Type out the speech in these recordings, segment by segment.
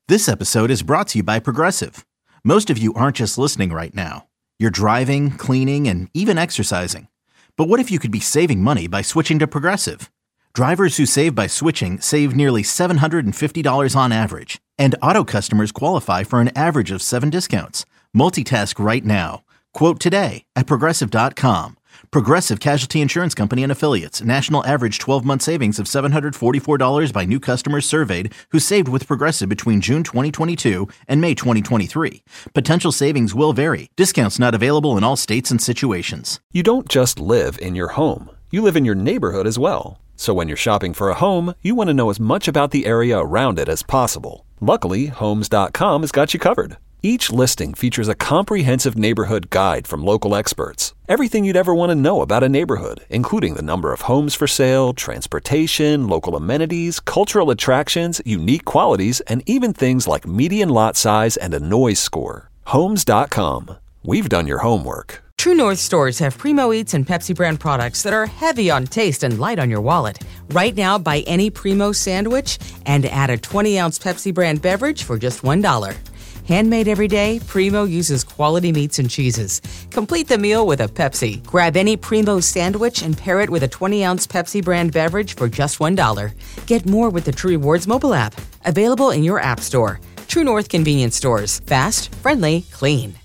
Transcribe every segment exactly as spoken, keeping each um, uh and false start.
This episode is brought to you by Progressive. Most of you aren't just listening right now. You're driving, cleaning, and even exercising. But what if you could be saving money by switching to Progressive? Drivers who save by switching save nearly seven hundred fifty dollars on average. And auto customers qualify for an average of seven discounts. Multitask right now. Quote today at Progressive dot com. Progressive Casualty Insurance Company and Affiliates. National average twelve-month savings of seven hundred forty-four dollars by new customers surveyed who saved with Progressive between June twenty twenty-two and May twenty twenty-three. Potential savings will vary. Discounts not available in all states and situations. You don't just live in your home. You live in your neighborhood as well. So when you're shopping for a home, you want to know as much about the area around it as possible. Luckily, Homes dot com has got you covered. Each listing features a comprehensive neighborhood guide from local experts. Everything you'd ever want to know about a neighborhood, including the number of homes for sale, transportation, local amenities, cultural attractions, unique qualities, and even things like median lot size and a noise score. Homes dot com. We've done your homework. True North stores have Primo Eats and Pepsi brand products that are heavy on taste and light on your wallet. Right now, buy any Primo sandwich and add a twenty-ounce Pepsi brand beverage for just one dollar. Handmade every day, Primo uses quality meats and cheeses. Complete the meal with a Pepsi. Grab any Primo sandwich and pair it with a twenty-ounce Pepsi brand beverage for just one dollar. Get more with the True Rewards mobile app. Available in your app store. True North Convenience Stores. Fast, friendly, clean.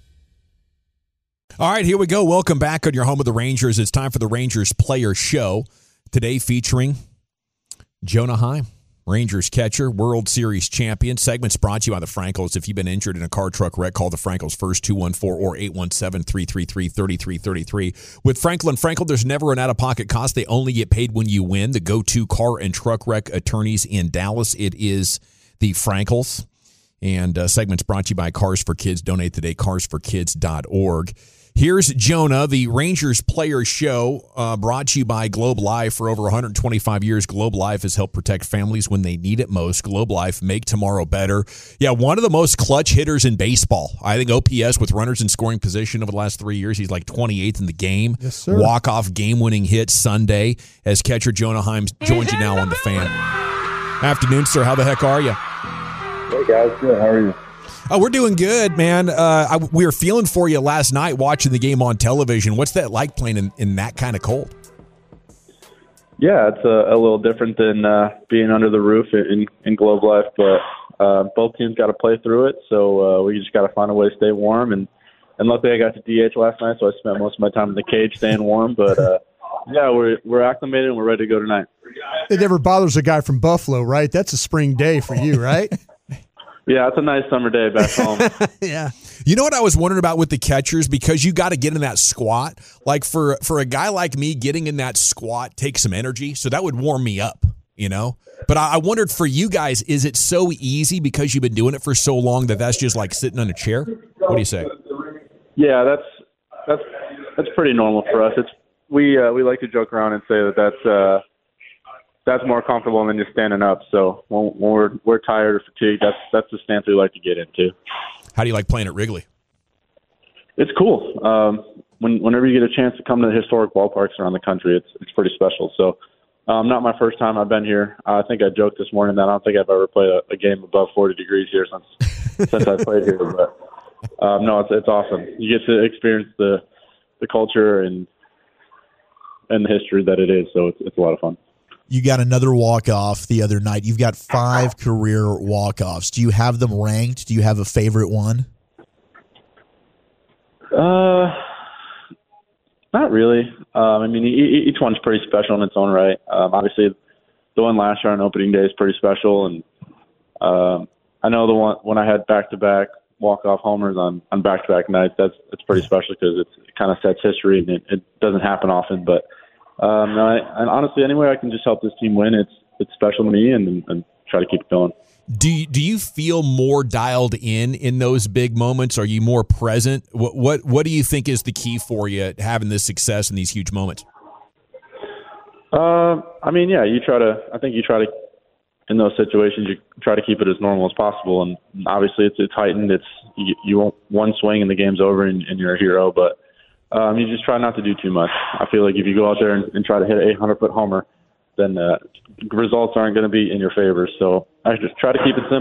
All right, here we go. Welcome back on your home of the Rangers. It's time for the Rangers Player Show. Today featuring Jonah Heim, Rangers catcher, World Series champion. Segments brought to you by the Frankels. If you've been injured in a car truck wreck, call the Frankels first, two one four or eight one seven, three three three, three three three three. With Frankel and Frankel, there's never an out-of-pocket cost. They only get paid when you win. The go-to car and truck wreck attorneys in Dallas, it is the Frankels. And uh, segments brought to you by Cars for Kids. Donate today, cars for kids dot org. Here's Jonah, the Rangers Player Show, uh, brought to you by Globe Life. For over one hundred twenty-five years, Globe Life has helped protect families when they need it most. Globe Life, make tomorrow better. Yeah, one of the most clutch hitters in baseball. I think O P S with runners in scoring position over the last three years, he's like twenty-eighth in the game. Yes, sir. Walk-off game-winning hit Sunday as catcher Jonah Heim joins you now on The Fan. Afternoon, sir. How the heck are you? Hey, guys. Good. How are you? Oh, we're doing good, man. Uh, I, we were feeling for you last night watching the game on television. What's that like playing in, in that kind of cold? Yeah, it's a, a little different than uh, being under the roof in, in Globe Life, but uh, both teams got to play through it, so uh, we just got to find a way to stay warm. And, and luckily I got to D H last night, so I spent most of my time in the cage staying warm. But, uh, yeah, we're we're acclimated and we're ready to go tonight. It never bothers a guy from Buffalo, right? That's a spring day for you, right? Yeah, it's a nice summer day back home. Yeah. You know what I was wondering about with the catchers? Because you got to get in that squat. Like for, for a guy like me, getting in that squat takes some energy. So that would warm me up, you know? But I, I wondered for you guys, is it so easy because you've been doing it for so long that that's just like sitting on a chair? What do you say? Yeah, that's that's that's pretty normal for us. It's we uh, we like to joke around and say that that's uh, that's more comfortable than just standing up. So when, when we're we're tired or fatigued, that's that's the stance we like to get into. How do you like playing at Wrigley? It's cool. Um, when, whenever you get a chance to come to the historic ballparks around the country, it's it's pretty special. So, um, not my first time I've been here. I think I joked this morning that I don't think I've ever played a, a game above forty degrees here since since I played here. But um, no, it's it's awesome. You get to experience the the culture and and the history that it is. So it's it's a lot of fun. You got another walk-off the other night. You've got five career walk-offs. Do you have them ranked? Do you have a favorite one? Uh, not really. Um, I mean, e- each one's pretty special in its own right. Um, obviously, the one last year on opening day is pretty special, and um, I know the one when I had back-to-back walk-off homers on, on back-to-back nights. That's it's pretty special because it kind of sets history, and it, it doesn't happen often, but. Um, no, I, and honestly, any way I can just help this team win, it's it's special to me, and, and try to keep it going. Do you, do you feel more dialed in in those big moments? Are you more present? What what what do you think is the key for you having this success in these huge moments? Uh, I mean, yeah, you try to. I think you try to in those situations, you try to keep it as normal as possible. And obviously, it's it's heightened. It's you, you want one swing and the game's over, and, and you're a hero, but. Um, you just try not to do too much. I feel like if you go out there and, and try to hit an eight hundred foot homer, then uh, results aren't going to be in your favor. So I just try to keep it simple,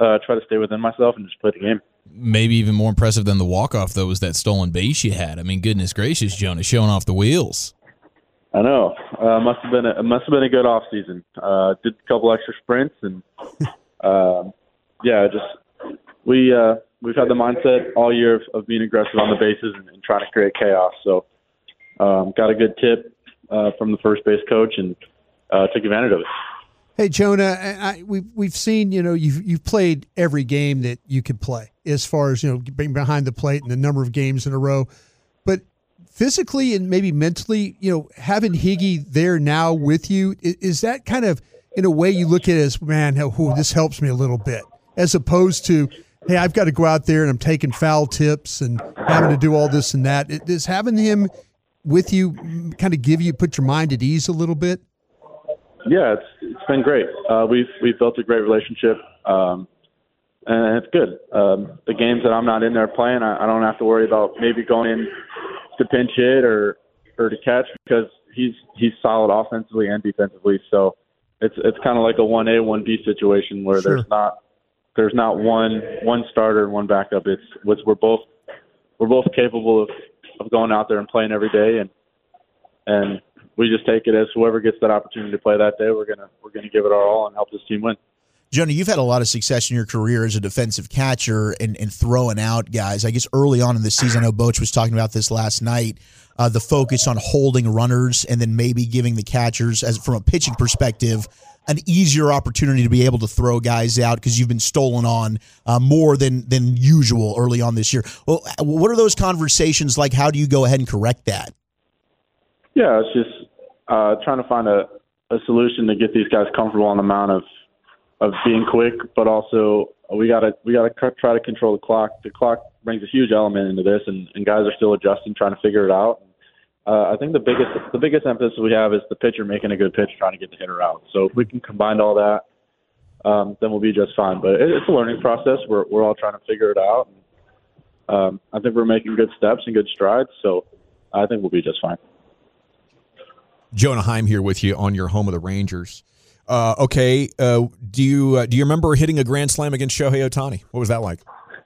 uh, try to stay within myself and just play the game. Maybe even more impressive than the walk-off, though, was that stolen base you had. I mean, goodness gracious, Jonah, showing off the wheels. I know. Uh, must have been a, it must have been a good off season. Uh, did a couple extra sprints and uh, yeah, just we uh, we've had the mindset all year of, of being aggressive on the bases and, and trying to create chaos. So um, got a good tip uh, from the first base coach and uh, took advantage of it. Hey, Jonah, I, we've we've seen, you know, you've you've played every game that you could play as far as, you know, being behind the plate and the number of games in a row. But physically and maybe mentally, you know, having Higgy there now with you, is, is that kind of, in a way, you look at it as, man, oh, this helps me a little bit, as opposed to, hey, I've got to go out there and I'm taking foul tips and having to do all this and that. Does having him with you kind of give you, put your mind at ease a little bit? Yeah, it's it's been great. Uh, we've we've built a great relationship, um, and it's good. Um, the games that I'm not in there playing, I, I don't have to worry about maybe going in to pinch hit or or to catch because he's he's solid offensively and defensively. So it's it's kind of like a one A one B situation where Sure. there's not there's not one one starter and one backup. It's, it's we're both we're both capable of, of going out there and playing every day, and and. we just take it as whoever gets that opportunity to play that day, we're gonna we're gonna give it our all and help this team win. Jonah, you've had a lot of success in your career as a defensive catcher and, and throwing out guys. I guess early on in the season, I know Boch was talking about this last night, uh, the focus on holding runners and then maybe giving the catchers, as from a pitching perspective, an easier opportunity to be able to throw guys out because you've been stolen on uh, more than than usual early on this year. Well, what are those conversations like? How do you go ahead and correct that? Yeah, it's just uh, trying to find a, a solution to get these guys comfortable on the mound of of being quick, but also we gotta we gotta try to control the clock. The clock brings a huge element into this, and, and guys are still adjusting, trying to figure it out. Uh, I think the biggest the biggest emphasis we have is the pitcher making a good pitch, trying to get the hitter out. So if we can combine all that, um, then we'll be just fine. But it, it's a learning process. We're we're all trying to figure it out. And, um, I think we're making good steps and good strides. So I think we'll be just fine. Jonah Heim here with you on your home of the Rangers. Uh, okay, uh, do you uh, do you remember hitting a grand slam against Shohei Ohtani? What was that like?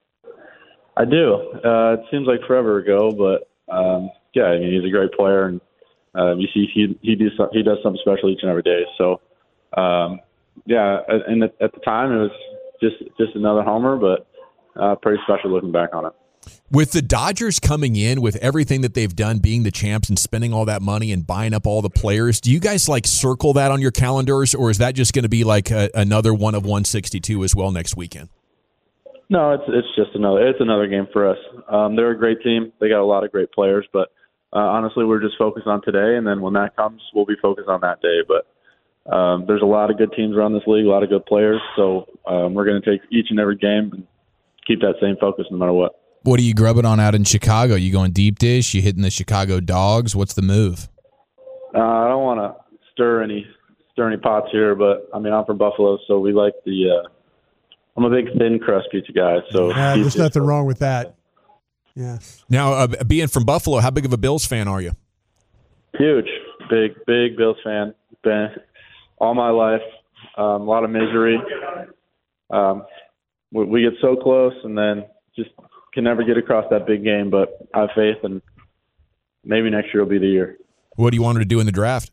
I do. Uh, it seems like forever ago, but um, yeah, I mean, he's a great player, and uh, you see he he does he does something special each and every day. So um, yeah, and at, at the time it was just just another homer, but uh, pretty special looking back on it. With the Dodgers coming in with everything that they've done, being the champs and spending all that money and buying up all the players, do you guys like circle that on your calendars, or is that just going to be like a, another one of one sixty-two as well next weekend? No, it's it's just another it's another game for us. Um, they're a great team. They got a lot of great players, but uh, honestly, we're just focused on today, and then when that comes, we'll be focused on that day. But um, there's a lot of good teams around this league, a lot of good players, so um, we're going to take each and every game and keep that same focus no matter what. What are you grubbing on out in Chicago? You going deep dish? You hitting the Chicago Dogs? What's the move? Uh, I don't want to stir any stir any pots here, but I mean I'm from Buffalo, so we like the. Uh, I'm a big thin crust pizza guy, so Yeah, there's nothing wrong with that. Yeah. Now, uh, being from Buffalo, how big of a Bills fan are you? Huge, big, big Bills fan. Been all my life. Um, a lot of misery. Um, we, we get so close, and then just can never get across that big game. But I have faith, and maybe next year will be the year. What do you want her to do in the draft?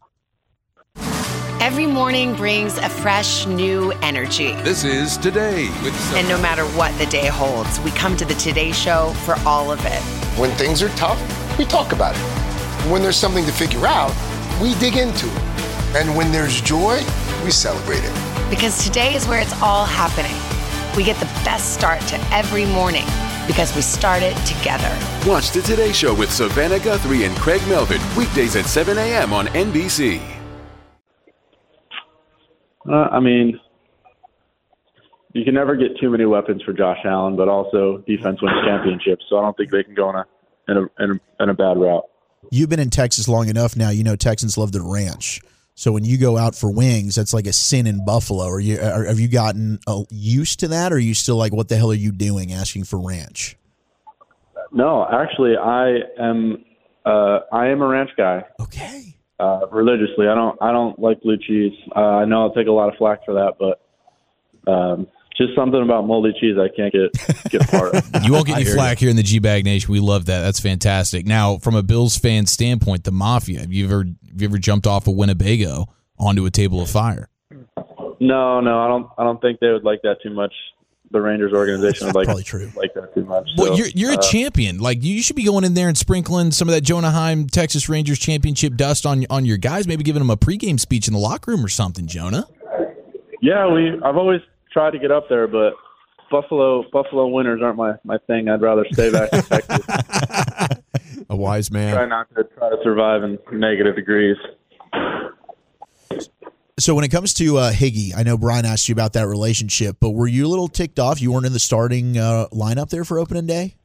Every morning brings a fresh, new energy. This is Today with Sophie. And no matter what the day holds, we come to the Today Show for all of it. When things are tough, we talk about it. When there's something to figure out, we dig into it. And when there's joy, we celebrate it. Because today is where it's all happening. We get the best start to every morning because we start it together. Watch the Today Show with Savannah Guthrie and Craig Melvin, weekdays at seven a.m. on N B C. Uh, I mean, you can never get too many weapons for Josh Allen, but also defense wins championships, so I don't think they can go in a in a in a, in a bad route. You've been in Texas long enough now. You know Texans love their ranch. So when you go out for wings, that's like a sin in Buffalo. Are you? Are, have you gotten uh, used to that, or are you still like, what the hell are you doing asking for ranch? No, actually, I am. Uh, I am a ranch guy. Okay. Uh, religiously, I don't. I don't like blue cheese. Uh, I know I'll take a lot of flack for that, but um, just something about moldy cheese I can't get get part of. You won't get any flack here in the G-Bag Nation. We love that. That's fantastic. Now, from a Bills fan standpoint, the Mafia, have you ever have you ever jumped off of Winnebago onto a table of fire? No, no, I don't. I don't think they would like that too much. The Rangers organization would like probably true. like that too much. Well, so, you're you're a uh, champion. Like you should be going in there and sprinkling some of that Jonah Heim Texas Rangers championship dust on on your guys. Maybe giving them a pregame speech in the locker room or something. Jonah. Yeah, we. I've always tried to get up there, but Buffalo Buffalo winters aren't my, my thing. I'd rather stay back in Texas. A wise man. Try not to try to survive in negative degrees. So when it comes to uh, Higgy, I know Brian asked you about that relationship, but were you a little ticked off you weren't in the starting uh, lineup there for opening day?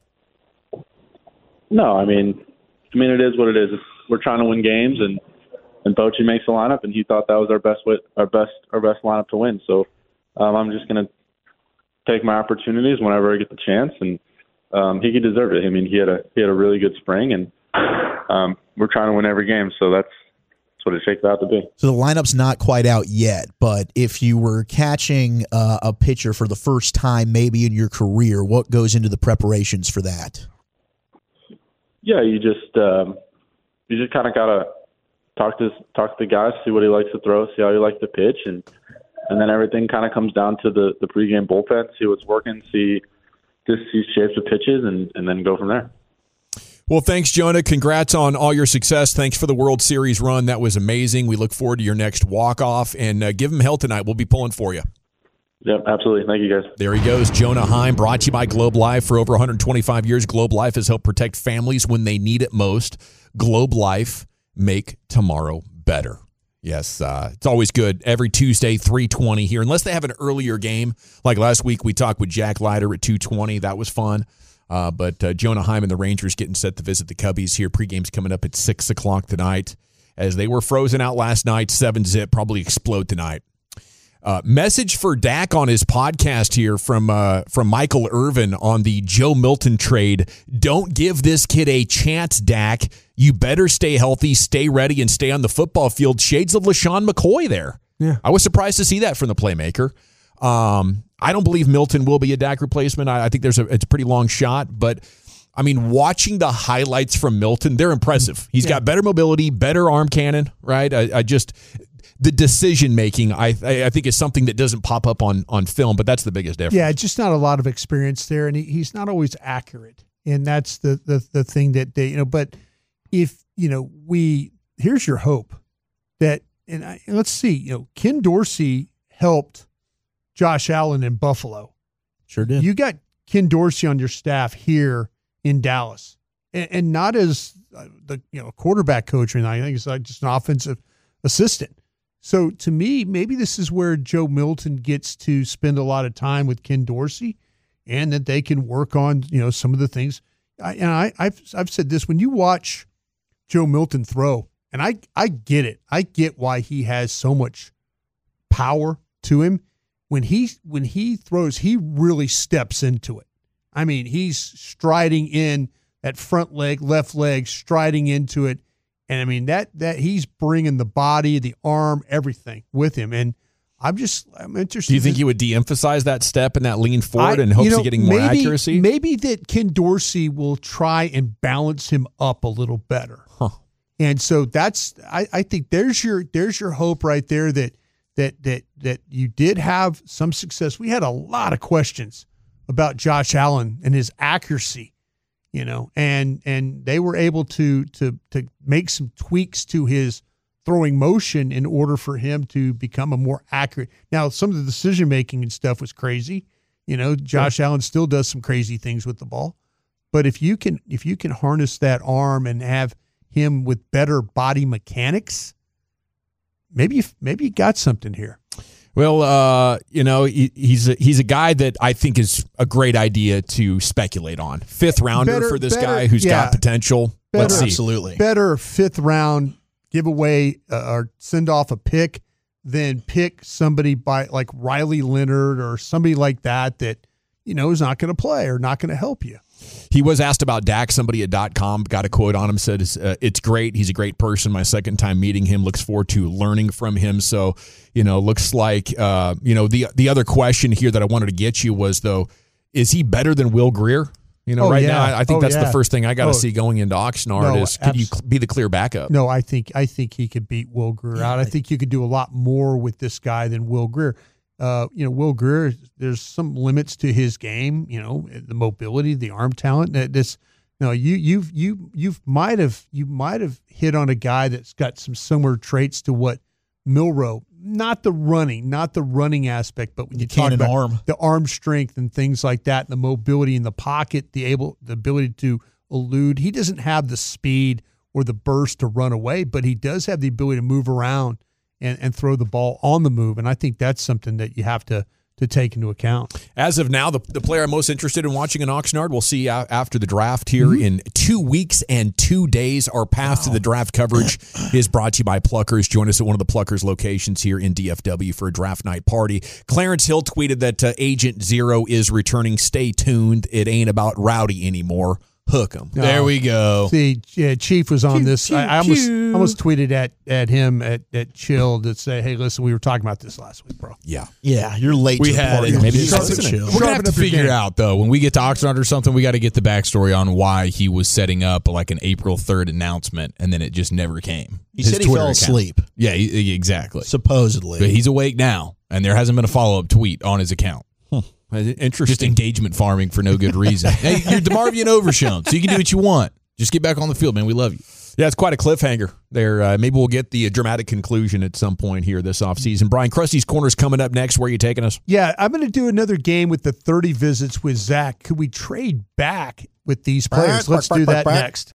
No, I mean, I mean it is what it is. It's, we're trying to win games, and and Bochy makes the lineup, and he thought that was our best way, our best our best lineup to win. So um, I'm just going to take my opportunities whenever I get the chance, and um, Higgy deserved it. I mean, he had a he had a really good spring, and um, we're trying to win every game, so that's. That's what it shaped out to be. So the lineup's not quite out yet, but if you were catching uh, a pitcher for the first time maybe in your career, what goes into the preparations for that? Yeah, you just um, you just kind of gotta talk to talk to the guys, see what he likes to throw, see how he likes to pitch, and and then everything kind of comes down to the, the pregame bullpen, see what's working, see just see shapes of pitches, and, and then go from there. Well, thanks, Jonah. Congrats on all your success. Thanks for the World Series run. That was amazing. We look forward to your next walk-off. And uh, give him hell tonight. We'll be pulling for you. Yep, absolutely. Thank you, guys. There he goes, Jonah Heim, brought to you by Globe Life. For over one hundred twenty-five years, Globe Life has helped protect families when they need it most. Globe Life, make tomorrow better. Yes, uh, it's always good. Every Tuesday, three twenty here. Unless they have an earlier game. Like last week, we talked with Jack Leiter at two twenty. That was fun. Uh, but uh, Jonah Heim and the Rangers getting set to visit the Cubbies here. Pregame's coming up at six o'clock tonight. As they were frozen out last night, seven zip, probably explode tonight. Uh, message for Dak on his podcast here from uh, from Michael Irvin on the Joe Milton trade. Don't give this kid a chance, Dak. You better stay healthy, stay ready, and stay on the football field. Shades of LaShawn McCoy there. Yeah, I was surprised to see that from the playmaker. Um, I don't believe Milton will be a Dak replacement. I, I think there's a it's a pretty long shot, but I mean, watching the highlights from Milton, they're impressive. He's yeah. got better mobility, better arm cannon, right? I, I just the decision making, I I think is something that doesn't pop up on on film, but that's the biggest difference. Yeah, just not a lot of experience there, and he, he's not always accurate, and that's the the the thing that they you know. But if you know, we here's your hope that, and, I, and let's see, you know, Ken Dorsey helped Josh Allen in Buffalo. Sure did. You got Ken Dorsey on your staff here in Dallas, and, and not as uh, the you know quarterback coach or anything. I think it's like just an offensive assistant. So to me, maybe this is where Joe Milton gets to spend a lot of time with Ken Dorsey, and that they can work on you know some of the things. I, and I, I've I've said this when you watch Joe Milton throw, and I I get it. I get why he has so much power to him. When he when he throws, he really steps into it. I mean, he's striding in that front leg, left leg, striding into it, and I mean that that he's bringing the body, the arm, everything with him. And I'm just I'm interested. Do you think he would de-emphasize that step and that lean forward I, in hopes you know, of getting more maybe, accuracy? Maybe that Ken Dorsey will try and balance him up a little better. Huh. And so that's I, I think there's your there's your hope right there that. That that that you did have some success. We had a lot of questions about Josh Allen and his accuracy, you know, and and they were able to to to make some tweaks to his throwing motion in order for him to become a more accurate. Now, some of the decision making and stuff was crazy, you know. Josh yeah. Allen still does some crazy things with the ball, but if you can if you can harness that arm and have him with better body mechanics. Maybe you, maybe you got something here. Well, uh, you know, he, he's a, he's a guy that I think is a great idea to speculate on. Fifth rounder better, for this better, guy who's yeah. got potential. Better, Let's see. Absolutely. Better fifth round giveaway uh, or send off a pick than pick somebody by like Riley Leonard or somebody like that that, you know, is not going to play or not going to help you. He was asked about Dak. Somebody at dot com got a quote on him, said, uh, it's great. He's a great person. My second time meeting him. Looks forward to learning from him. So, you know, looks like, uh, you know, the the other question here that I wanted to get you was, though, is he better than Will Grier? You know, oh, right yeah. now, I think oh, that's yeah. the first thing I got to oh. see going into Oxnard no, is, could abs- you cl- be the clear backup? No, I think I think he could beat Will Grier out. I think you could do a lot more with this guy than Will Grier. Uh, you know, Will Grier, there's some limits to his game. You know, the mobility, the arm talent. This, no, you you you you might have you might have hit on a guy that's got some similar traits to what Milroe. Not the running, not the running aspect, but when you talk about arm. the arm strength and things like that, the mobility in the pocket, the able, the ability to elude. He doesn't have the speed or the burst to run away, but he does have the ability to move around and, and throw the ball on the move. And I think that's something that you have to to take into account. As of now, the, the player I'm most interested in watching in Oxnard, we'll see a- after the draft here mm-hmm. in two weeks and two days. Our path wow. to the draft coverage is brought to you by Pluckers. Join us at one of the Pluckers locations here in D F W for a draft night party. Clarence Hill tweeted that uh, Agent Zero is returning. Stay tuned. It ain't about Rowdy anymore. Hook him. No. There we go. See, yeah, Chief was on Chief, this. Chief, I, I almost, Chief. almost tweeted at, at him at, at Chill to say, hey, listen, we were talking about this last week, bro. Yeah. Yeah, you're late we to the had party. it. Maybe We're going to have to figure it out, though. When we get to Oxnard or something, we got to get the backstory on why he was setting up like an April third announcement, and then it just never came. He His said he Twitter fell account. asleep. Yeah, he, exactly. Supposedly. But he's awake now, and there hasn't been a follow-up tweet on his account. Huh. Interesting. Just engagement farming for no good reason. Hey, you're DeMarvion Overshown, so you can do what you want. Just get back on the field, man. We love you. Yeah, it's quite a cliffhanger there. Uh, maybe we'll get the uh, dramatic conclusion at some point here this offseason. Brian, Krusty's Corner's coming up next. Where are you taking us? Yeah, I'm going to do another game with the thirty visits with Zach. Could we trade back with these players? Let's do that next.